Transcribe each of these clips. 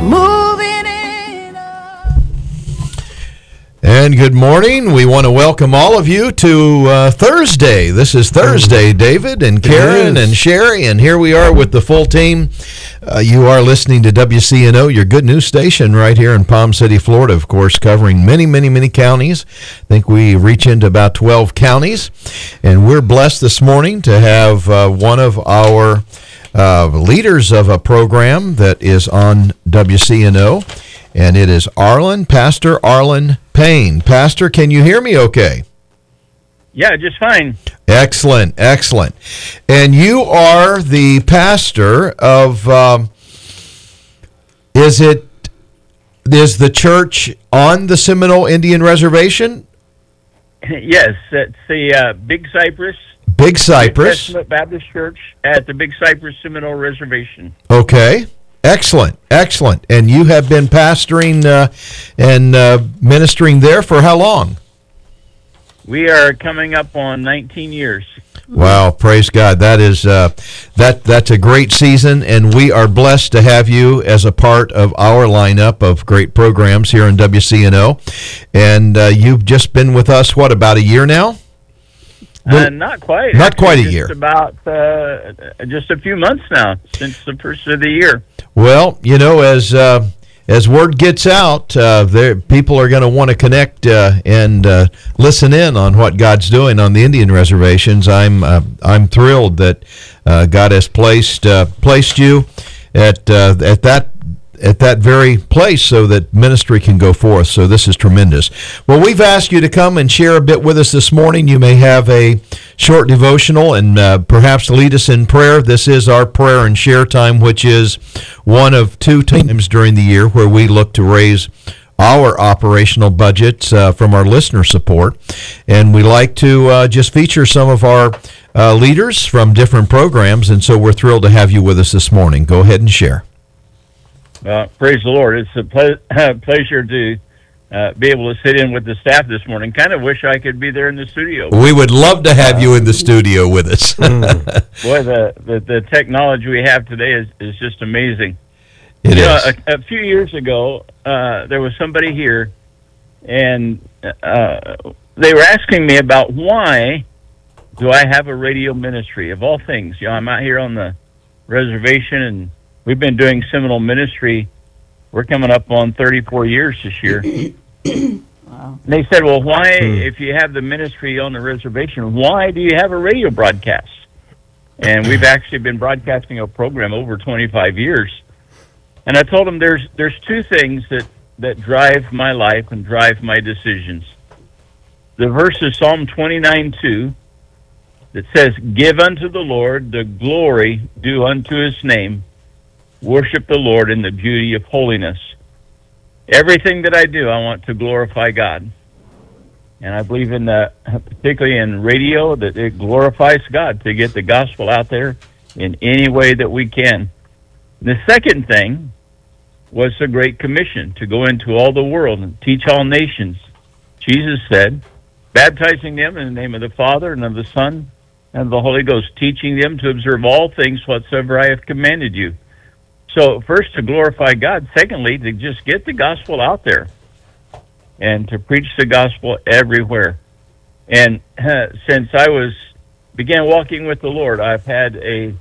moving it up. And good morning. We want to welcome all of you to Thursday. This is Thursday, David and Karen and Sherry, and here we are with the full team. You are listening to WCNO, your good news station right here in Palm City, Florida, of course, covering many counties. I think we reach into about 12 counties, and we're blessed this morning to have one of our leaders of a program that is on WCNO, and it is Pastor Arlen Payne. Pastor, can you hear me okay? Yeah, just fine. Excellent. And you are the pastor of, is the church on the Seminole Indian Reservation? Yes, it's the Big Cypress. Big Cypress. Testament Baptist Church at the Big Cypress Seminole Reservation. Okay. Excellent. And you have been pastoring and ministering there for how long? We are coming up on 19 years. Wow, praise God. That is that's a great season, and we are blessed to have you as a part of our lineup of great programs here in WCNO. And you've just been with us, about a year now? Not quite. Not quite a year. About just a few months now, since the first of the year. Well, as word gets out, people are going to want to connect and listen in on what God's doing on the Indian reservations. I'm thrilled that God has placed you at that very place so that ministry can go forth. So this is tremendous. Well, we've asked you to come and share a bit with us this morning. You may have a short devotional and perhaps lead us in prayer. This is our prayer and share time, which is one of two times during the year where we look to raise our operational budgets from our listener support. And we like to just feature some of our leaders from different programs, and so we're thrilled to have you with us this morning. Go ahead and share. Praise the Lord. It's a pleasure to be able to sit in with the staff this morning. Kind of wish I could be there in the studio. We would love to have you in the studio with us. Boy, the technology we have today is just amazing. It is. A few years ago, there was somebody here, and they were asking me about why do I have a radio ministry, of all things. I'm out here on the reservation, and we've been doing Seminole ministry. We're coming up on 34 years this year. Wow. And they said, well, why, if you have the ministry on the reservation, why do you have a radio broadcast? And we've actually been broadcasting a program over 25 years. And I told them there's two things that drive my life and drive my decisions. The verse is Psalm 29:2 that says, give unto the Lord the glory due unto his name. Worship the Lord in the beauty of holiness. Everything that I do, I want to glorify God. And I believe in particularly in radio, that it glorifies God to get the gospel out there in any way that we can. The second thing was the Great Commission, to go into all the world and teach all nations. Jesus said, baptizing them in the name of the Father and of the Son and of the Holy Ghost, teaching them to observe all things whatsoever I have commanded you. So first, to glorify God. Secondly, to just get the gospel out there and to preach the gospel everywhere. And since I began walking with the Lord, I've had an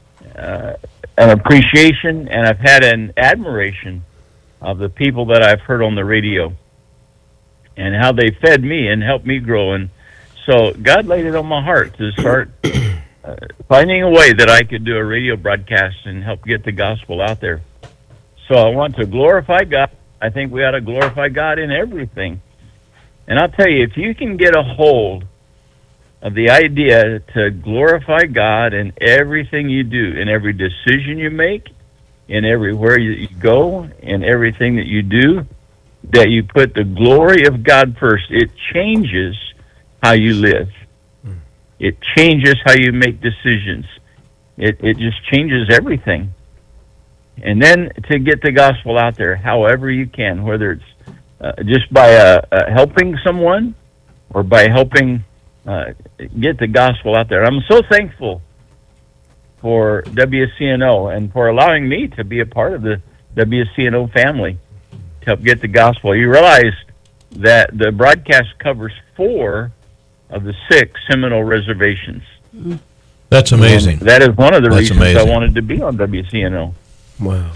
appreciation and I've had an admiration of the people that I've heard on the radio and how they fed me and helped me grow. And so God laid it on my heart to start finding a way that I could do a radio broadcast and help get the gospel out there. So I want to glorify God. I think we ought to glorify God in everything. And I'll tell you, if you can get a hold of the idea to glorify God in everything you do, in every decision you make, in everywhere you go, in everything that you do, that you put the glory of God first, it changes how you live. It changes how you make decisions. It just changes everything. And then to get the gospel out there, however you can, whether it's just by helping someone or by helping get the gospel out there. I'm so thankful for WCNO and for allowing me to be a part of the WCNO family to help get the gospel. You realize that the broadcast covers 4 of the 6 Seminole reservations. That's amazing. And that is one of the reasons amazing. I wanted to be on WCNO. Wow.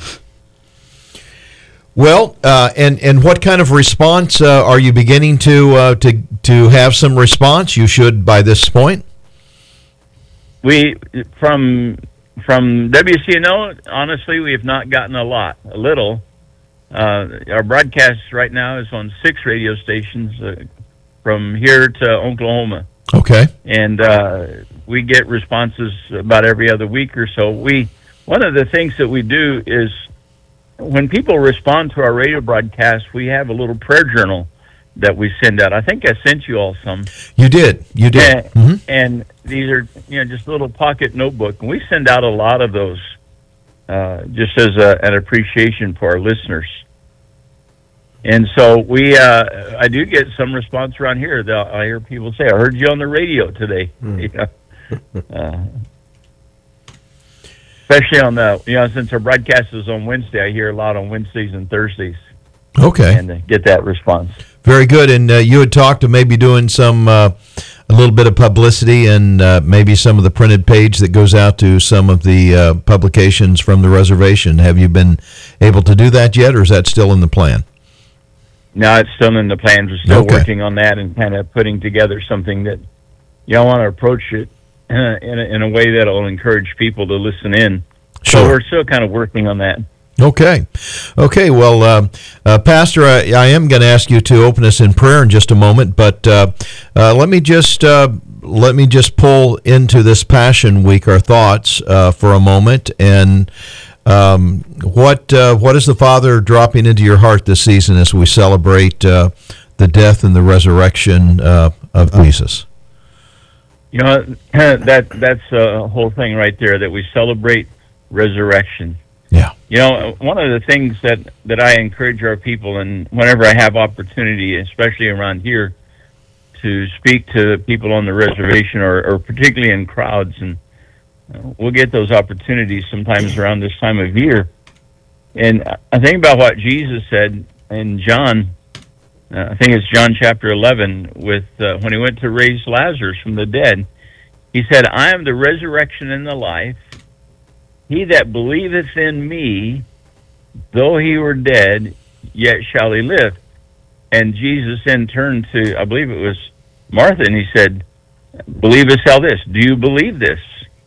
Well, and what kind of response are you beginning to have some response? You should by this point. We from WCNO, honestly, we have not gotten a little. Our broadcast right now is on 6 radio stations from here to Oklahoma. Okay. And we get responses about every other week or so. One of the things that we do is when people respond to our radio broadcast, we have a little prayer journal that we send out. I think I sent you all some. You did. And these are just a little pocket notebook, and we send out a lot of those just as an appreciation for our listeners. And so I do get some response around here. I hear people say, "I heard you on the radio today." Especially on since our broadcast is on Wednesday, I hear a lot on Wednesdays and Thursdays. Okay. And get that response. Very good. And you had talked to maybe doing some a little bit of publicity and maybe some of the printed page that goes out to some of the publications from the reservation. Have you been able to do that yet, or is that still in the plan? No, it's still in the plans. We're still working on that and kind of putting together something that want to approach it in a way that will encourage people to listen in. Sure. So we're still kind of working on that. Okay. Well, Pastor, I am going to ask you to open us in prayer in just a moment, but let me just pull into this Passion Week our thoughts for a moment. And what is the Father dropping into your heart this season as we celebrate the death and the resurrection of Jesus? That's a whole thing right there, that we celebrate resurrection. Yeah. One of the things that I encourage our people, and whenever I have opportunity, especially around here, to speak to people on the reservation or particularly in crowds, and we'll get those opportunities sometimes around this time of year. And I think about what Jesus said in John, I think it's John chapter 11, with when he went to raise Lazarus from the dead. He said, "I am the resurrection and the life. He that believeth in me, though he were dead, yet shall he live." And Jesus then turned to, I believe it was Martha, and he said, "Believest thou this? Do you believe this?"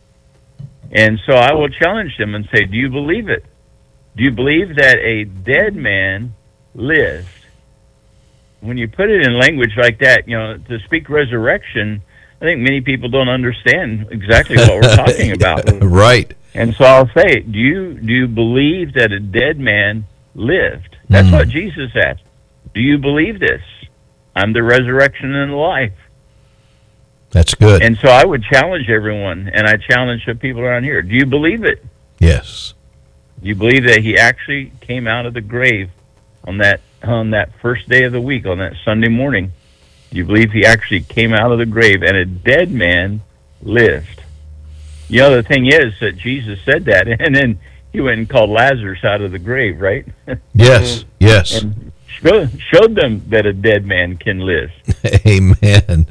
And so I will challenge them and say, do you believe it? Do you believe that a dead man lived? When you put it in language like that, to speak resurrection, I think many people don't understand exactly what we're talking about. Right. And so I'll say, do you believe that a dead man lived? That's what Jesus asked. Do you believe this? I'm the resurrection and the life. That's good. And so I would challenge everyone, and I challenge the people around here. Do you believe it? Yes. Do you believe that he actually came out of the grave on that first day of the week, on that Sunday morning? Do you believe he actually came out of the grave and a dead man lived? The thing is that Jesus said that, and then he went and called Lazarus out of the grave, right? Yes. And showed them that a dead man can live. Amen.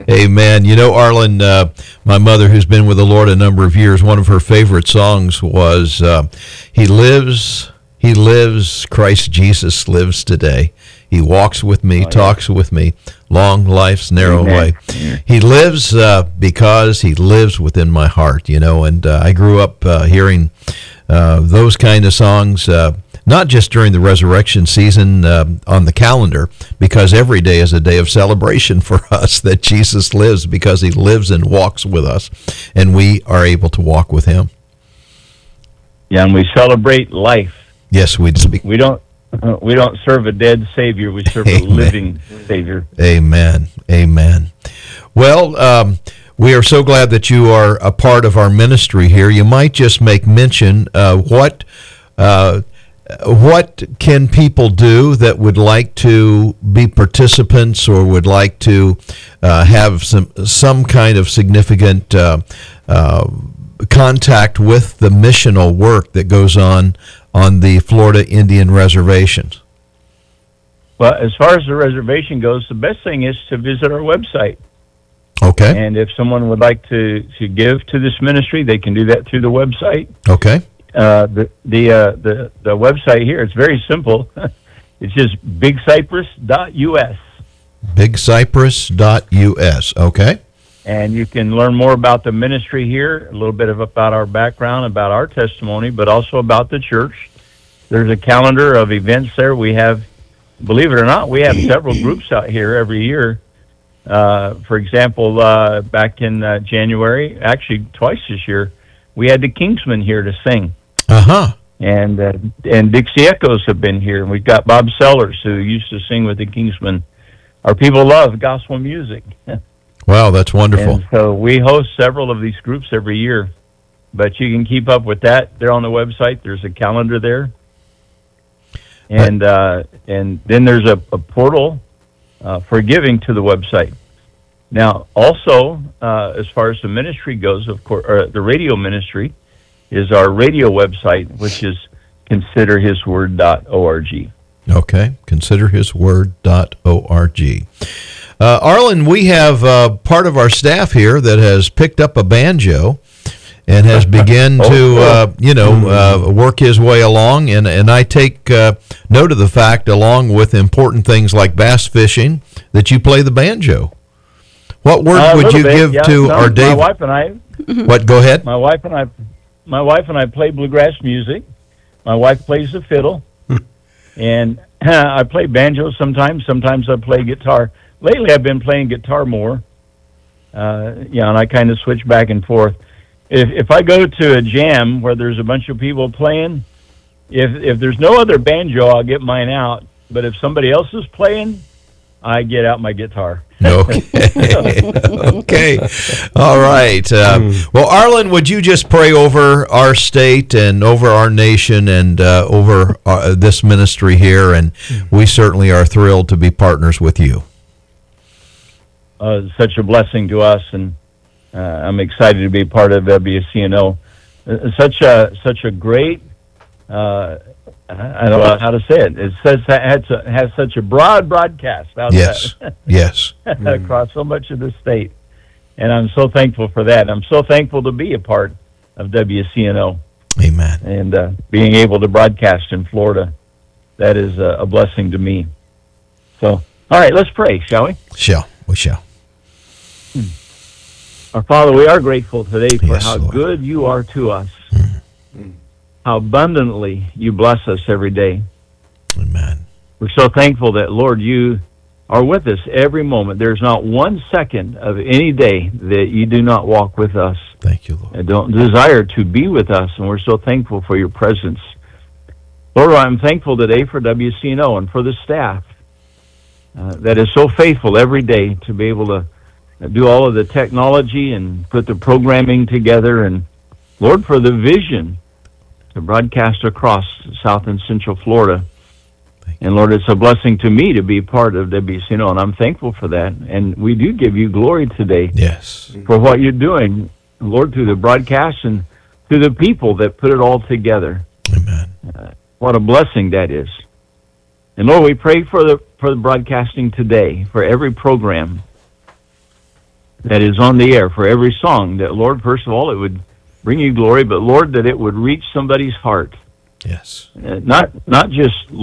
Arlen, my mother, who's been with the Lord a number of years, one of her favorite songs was He lives, Christ Jesus lives today. He walks with me, talks with me, long life's narrow way. He lives because he lives within my heart, and I grew up hearing those kind of songs, not just during the resurrection season on the calendar, because every day is a day of celebration for us that Jesus lives, because he lives and walks with us, and we are able to walk with him. Yeah, and we celebrate life. Yes, we don't serve a dead Savior. We serve a living Savior. Amen. Well, we are so glad that you are a part of our ministry here. You might just make mention what can people do that would like to be participants or would like to have some kind of significant contact with the missional work that goes on on the Florida Indian reservations? Well, as far as the reservation goes, the best thing is to visit our website. Okay. And if someone would like to give to this ministry, they can do that through the website. Okay. The website here, it's very simple. It's just bigcypress.us. Bigcypress.us. Okay. And you can learn more about the ministry here, a little bit about our background, about our testimony, but also about the church. There's a calendar of events there. We have, believe it or not, we have several groups out here every year. For example, back in January, actually twice this year, we had the Kingsmen here to sing. Uh-huh. And Dixie Echoes have been here. And we've got Bob Sellers, who used to sing with the Kingsmen. Our people love gospel music. Wow, that's wonderful. And so we host several of these groups every year. But you can keep up with that. They're on the website. There's a calendar there. And then there's a portal for giving to the website. Now, also, as far as the ministry goes, of course, the radio ministry is our radio website, which is considerhisword.org. Okay, considerhisword.org. Arlen, we have part of our staff here that has picked up a banjo and has begun to work his way along, and I take note of the fact, along with important things like bass fishing, that you play the banjo. What word would you give to our David? My wife and I. What? Go ahead. My wife and I play bluegrass music. My wife plays the fiddle, and I play banjo sometimes. Sometimes I play guitar. Lately, I've been playing guitar more. And I kind of switch back and forth. If I go to a jam where there's a bunch of people playing, if there's no other banjo, I'll get mine out. But if somebody else is playing, I get out my guitar. Okay. Okay. All right. Well, Arlen, would you just pray over our state and over our nation and over this ministry here? And we certainly are thrilled to be partners with you. Such a blessing to us, and I'm excited to be part of WCNO. Such a great, I don't know how to say it. It has such a broad broadcast. Yes, yes. Across so much of the state. And I'm so thankful for that. I'm so thankful to be a part of WCNO. Amen. And being able to broadcast in Florida, that is a blessing to me. So, all right, let's pray, shall we? We shall. Our Father, we are grateful today for Yes, how Lord. good you are to us. How abundantly you bless us every day. Amen. We're so thankful that, Lord, you are with us every moment. There's not 1 second of any day that you do not walk with us Thank you, Lord. and don't desire to be with us, and we're so thankful for your presence. Lord, I'm thankful today for WCNO and for the staff that is so faithful every day to be able to do all of the technology and put the programming together, and Lord, for the vision to broadcast across South and Central Florida. And Lord, it's a blessing to me to be part of WCNO, and I'm thankful for that. And we do give you glory today Yes. for what you're doing, Lord, through the broadcast and through the people that put it all together. Amen. What a blessing that is. And Lord, we pray for the broadcasting today, for every program that is on the air, for every song, that, Lord, first of all, it would bring you glory, but, Lord, that it would reach somebody's heart. Yes. Not just